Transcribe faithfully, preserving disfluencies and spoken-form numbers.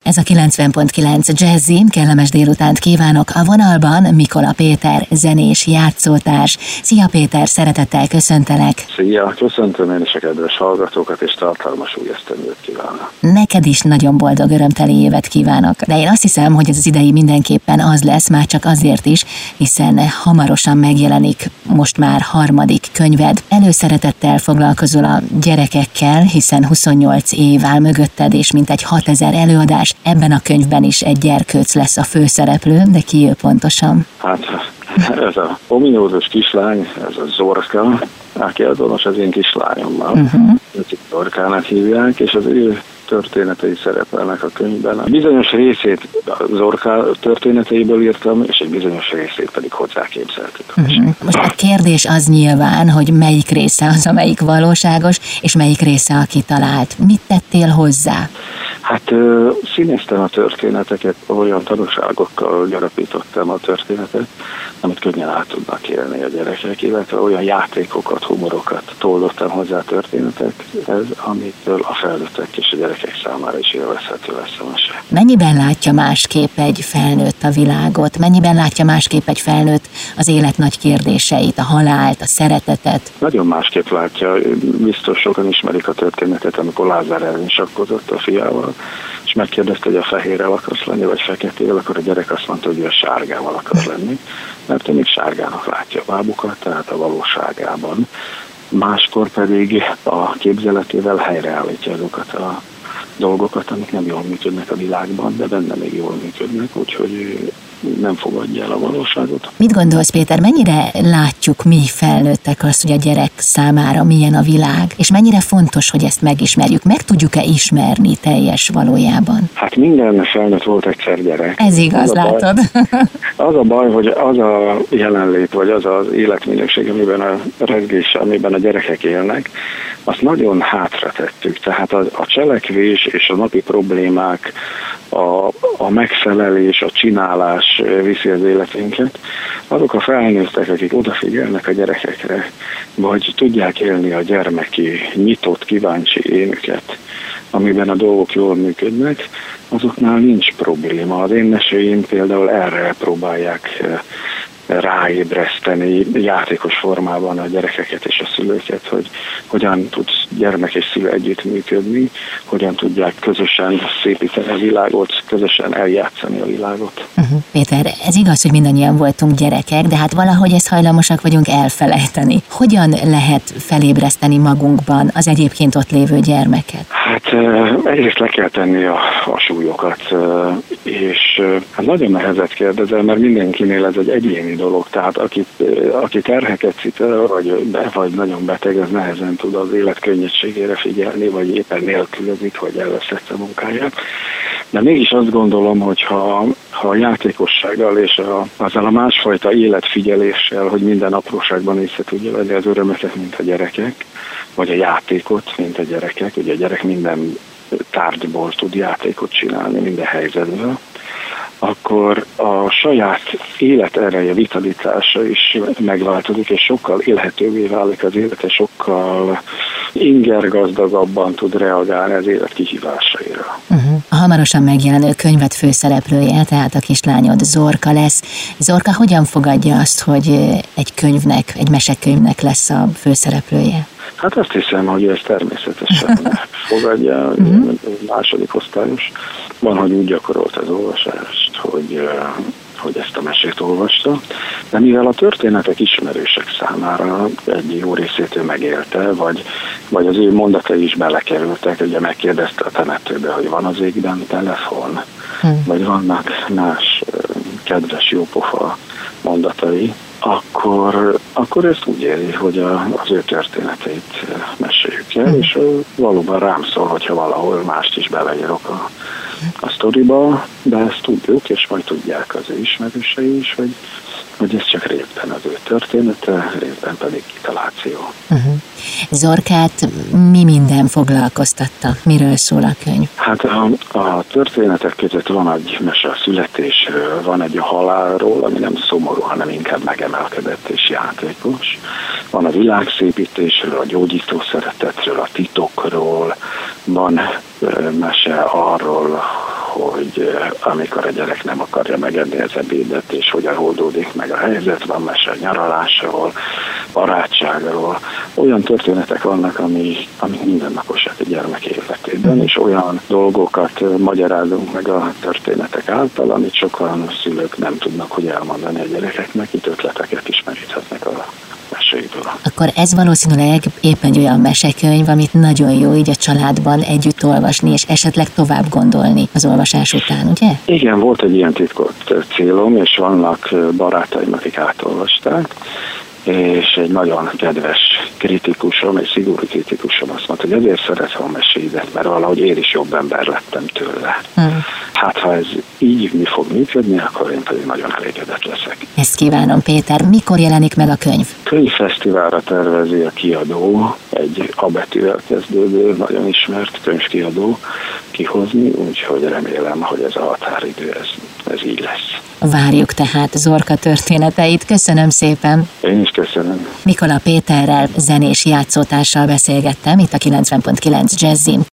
Ez a kilencven pont kilenc Jazzy, kellemes délutánt kívánok. A vonalban Mikola Péter, zenés játszótárs. Szia Péter, szeretettel köszöntelek. Szia, köszöntöm én is a kedves hallgatókat, és tartalmas új esztendőt kívánok. Neked is nagyon boldog, örömteli évet kívánok. De én azt hiszem, hogy ez az idei mindenképpen az lesz, már csak azért is, hiszen hamarosan megjelenik most már harmadik könyved. Előszeretettel foglalkozol a gyerekekkel, hiszen huszonnyolc év áll mögötted, és mintegy hatezer előadás. Ebben a könyvben is egy gyerkőc lesz a főszereplő, de ki ő pontosan? Hát ez a ominózus kislány, ez a Zorka, aki azonos az én kislányommal. Uh-huh. Zorkának hívják, és az ő történetei szerepelnek a könyvben. A bizonyos részét Zorka történeteiből írtam, és egy bizonyos részét pedig hozzáképzeltük. Uh-huh. Most a kérdés az nyilván, hogy melyik része az, amelyik valóságos, és melyik része a kitalált. Mit tettél hozzá? Hát színeztem a történeteket, olyan tanúságokkal gyarapítottam a történetet, amit könnyen át tudnak élni a gyerekek, illetve olyan játékokat, humorokat toldottam hozzá a történetekhez, amitől a felnőttek és a gyerekek számára is élvezhető lesz a mese. Mennyiben látja másképp egy felnőtt a világot? Mennyiben látja másképp egy felnőtt az élet nagy kérdéseit, a halált, a szeretetet? Nagyon másképp látja. Biztos sokan ismerik a történetet, amikor Lázár elvinsakkozott a fiával, és megkérdezte, hogy a fehérrel akarsz lenni, vagy feketével, akkor a gyerek azt mondta, hogy ő a sárgával akar lenni, mert ő még sárgának látja a bábukat, tehát a valóságában. Máskor pedig a képzeletével helyreállítja azokat a dolgokat, amik nem jól működnek a világban, de benne még jól működnek, úgyhogy nem fogadja el a valóságot. Mit gondolsz, Péter, mennyire látjuk mi felnőttek azt, hogy a gyerek számára milyen a világ, és mennyire fontos, hogy ezt megismerjük? Meg tudjuk-e ismerni teljes valójában? Hát minden felnőtt volt egyszer gyerek. Ez igaz, az látod. Baj, az a baj, hogy az a jelenlét, vagy az az életminőség, amiben a rezgés, amiben a gyerekek élnek, azt nagyon hátra tettük. Tehát a, a cselekvés és a napi problémák, a, a megfelelés, a csinálás viszi az életünket. Azok a felnőttek, akik odafigyelnek a gyerekekre, vagy tudják élni a gyermeki, nyitott, kíváncsi énüket, amiben a dolgok jól működnek, azoknál nincs probléma. Az én meséim például erre próbálják ráébreszteni játékos formában a gyerekeket és a szülőket, hogy hogyan tud gyermek és szülő együttműködni, hogyan tudják közösen szépíteni a világot, közösen eljátszani a világot. Uh-huh. Péter, ez igaz, hogy mindannyian voltunk gyerekek, de hát valahogy ezt hajlamosak vagyunk elfelejteni. Hogyan lehet felébreszteni magunkban az egyébként ott lévő gyermeket? Hát egyrészt le kell tenni a, a súlyokat, és hát nagyon nehezet kérdezel, mert mindenkinél ez egy egyéni dolog, tehát aki, aki terheket cipel, vagy, be, vagy nagyon beteg, az nehezen tud az élet könnyedségére figyelni, vagy éppen nélkülözik, hogy elveszett a munkáját. De mégis azt gondolom, hogy ha, ha a játékossággal és a, azzal a másfajta életfigyeléssel, hogy minden apróságban észre tudja venni az örömöket, mint a gyerekek, vagy a játékot, mint a gyerekek, ugye a gyerek minden tárgyból tud játékot csinálni, minden helyzetből, akkor a saját életereje, vitalitása is megváltozik, és sokkal élhetővé válik az élete, sokkal ingergazdagabban tud reagálni az élet kihívásaira. Uh-huh. A hamarosan megjelenő könyvet főszereplője, tehát a kislányod Zorka lesz. Zorka hogyan fogadja azt, hogy egy könyvnek, egy mesekönyvnek lesz a főszereplője? Hát azt hiszem, hogy ez természetesen fogadja, uh-huh. második osztályos. Van, hogy úgy gyakorolt az olvasást, hogy, hogy ezt a mesét olvasta, de mivel a történetek ismerősek számára egy jó részét ő megélte, vagy, vagy az ő mondatai is belekerültek, ugye megkérdezte a temetőbe, hogy van az égben telefon, uh-huh. vagy vannak más kedves jópofa mondatai, akkor, akkor ezt úgy éri, hogy a, az ő történeteit meséljük el, mm. és valóban rám szól, hogyha valahol mást is beleírok a, a sztoriba, de ezt tudjuk, és majd tudják az ő ismerősei is, hogy, hogy ez csak részben az ő története, részben pedig kitaláció. Uh-huh. Zorkát mi minden foglalkoztatta? Miről szól a könyv? Hát a, a történetek között van egy mese a születésről, van egy a halálról, ami nem szomorú, hanem inkább megemelkedett és játékos. Van a világszépítésről, a gyógyító szeretetről, a titokról, van mese arról, hogy amikor a gyerek nem akarja megenni az ebédet, és hogyan oldódik meg a helyzet, van mese a nyaralásról, barátságról. Olyan történetek vannak, ami, ami mindennaposak a gyermek életében, és olyan dolgokat magyarázunk meg a történetek által, amit sokan szülők nem tudnak, hogy elmondani a gyerekeknek, itt ötleteket is meríthetnek a mesékből. Akkor ez valószínűleg éppen egy olyan mesekönyv, amit nagyon jó így a családban együtt olvasni, és esetleg tovább gondolni az olvasás után, ugye? Igen, volt egy ilyen titkot célom, és vannak barátaim, akik átolvasták, és egy nagyon kedves kritikusom, egy szigorú kritikusom azt mondta, hogy ezért szeretem a meséidet, mert valahogy én is jobb ember lettem tőle. Hmm. Hát ha ez így mi fog működni, akkor én pedig nagyon elégedett leszek. Ezt kívánom, Péter. Mikor jelenik meg a könyv? Könyvfesztiválra tervezi a kiadó, egy A betűvel kezdődő, nagyon ismert könyvkiadó kihozni, úgyhogy remélem, hogy ez a határidő, ez, ez így lesz. Várjuk tehát Zorka történeteit. Köszönöm szépen. Én is köszönöm. Mikola Péterrel, zenés játszótársal beszélgettem itt a kilencven pont kilenc Jazzin.